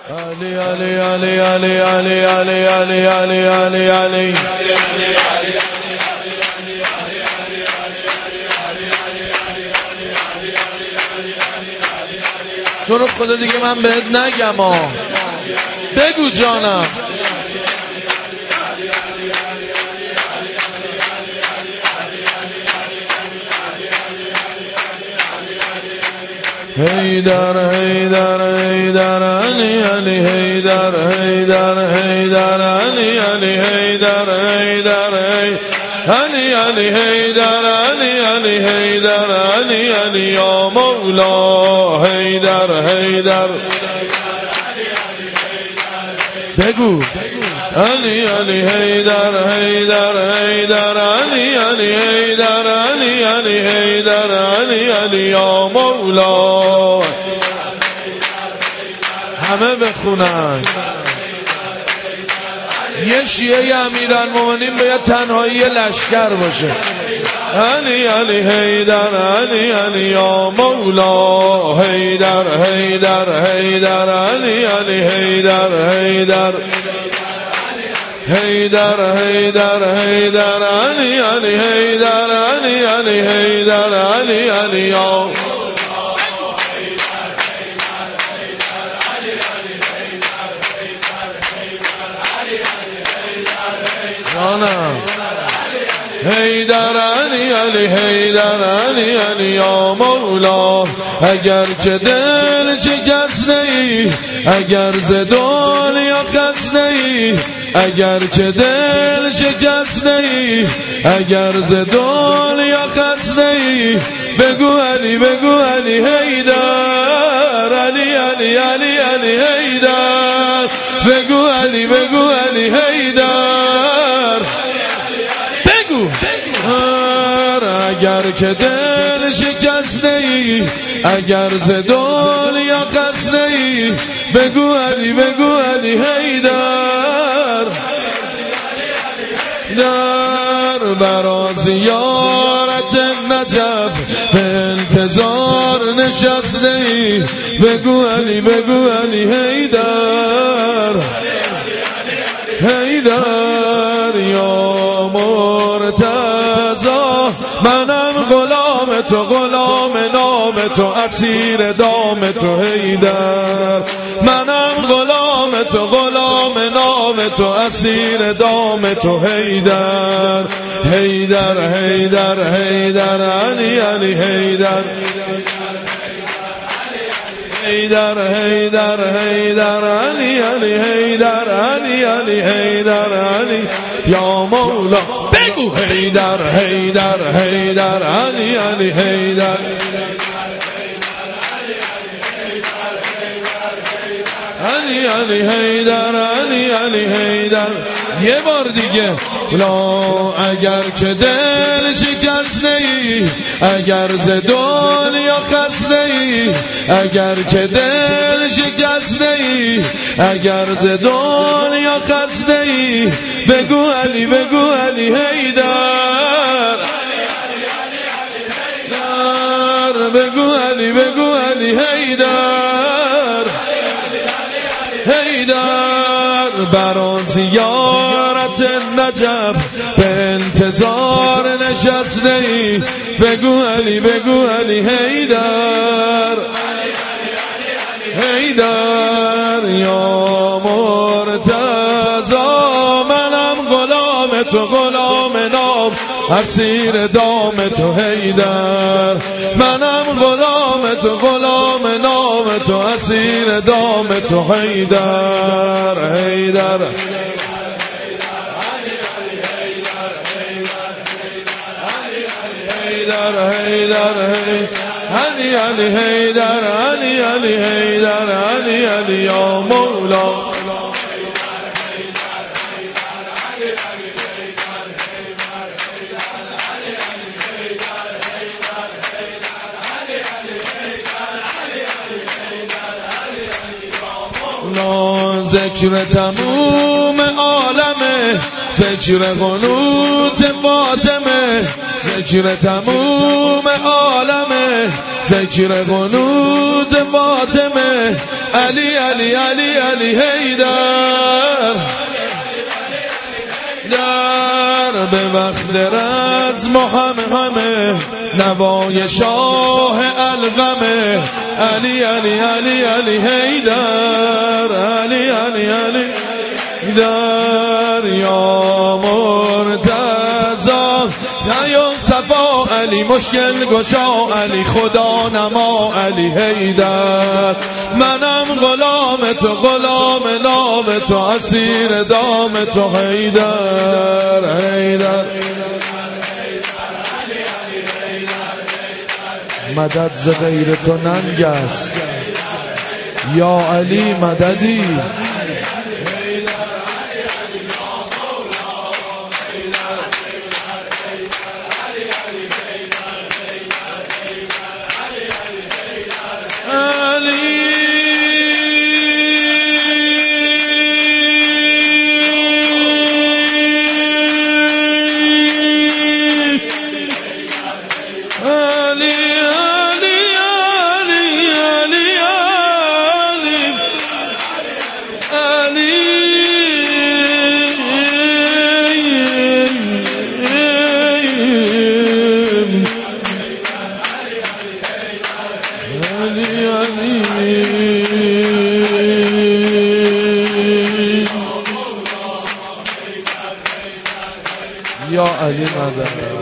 علی علی علی علی علی علی علی علی علی علی تو رو خدا دیگه من بهت نگم بگو جانم. هیدر هیدر هیدر علی علی هیدر هیدر هیدر علی علی هیدر هیدر علی علی هیدر علی علی هیدر علی علی یا مولا هیدر هیدر بگو علی علی هیدر هیدر هیدر علی علی هیدر علی علی هیدر علی علی یا مولا. همه بخونن. یه شیعه امیرالمومنین باید تنهایی لشکر باشه. علی علی هیدر علی علی یا مولا هیدر هیدر هیدر علی علی هیدر هیدر هیدر هیدر هیدر علی علی هیدر علی علی هیدر علی علی یا هیدر علی علی هیدر علی علی یا مولا. اگر چه دل شکسته ای اگر ز دنیا خسته ای اگر چه دل شکسته ای اگر ز دنیا خسته ای بگو علی بگو علی هیدر علی علی علی علی هیدر بگو علی بگو علی هیدر بگو. اگر که دل شکسته ای اگر ز دنیا خسته ای بگو علی بگو علی هیدر در برا زیارت نجف به انتظار نشسته ای بگو علی بگو علی هیدر هیدر یا مرتضی. منم غلام تو غلام نام تو اسیر دام تو هیدر. منم غلام تو غلام نام تو اسیر دام تو هیدر هیدر هیدر هیدر علی علی هیدر هیدر هیدر هیدر علی علی هیدر علی علی هیدر علی یا مولا. بگو هیدر هیدر هیدر علی علی هیدر علی علی هیدر علی علی هیدر. یه بار دیگه لا اگر چه دل شکسته ای اگر ز دنیا خسته ای اگر چه دل شکسته ای اگر ز دنیا خسته ای بگو علی بگو علی هیدر بگو علی بگو علی هیدر هیدر برا زیارت نجف به انتظار نشسته ای بگو علی بگو علی هیدر هیدر یا مرتضی. منم غلام تو غلام نام اسیر دام تو هیدر. منم غلام تو غلام نام تو اسیر دام تو هیدر هیدر هیدر علی علی هیدر علی علی هیدر علی علی یا مولا. ذکر تموم عالمه ذکر قنوت فاطمه ذکر تموم عالمه ذکر قنوت فاطمه علی علی علی علی حیدر در به وقت رزم همه نوای شاه الغمه علی علی علی علی حیدر علی علی علی در یا مرتضی یا صفا علی مشکل گشا علی خدا نما علی حیدر منم غلام تو غلام نام تو اسیر دام تو حیدر حیدر مدد ز غیر تو ننگ است یا علی مددی یا علی مدد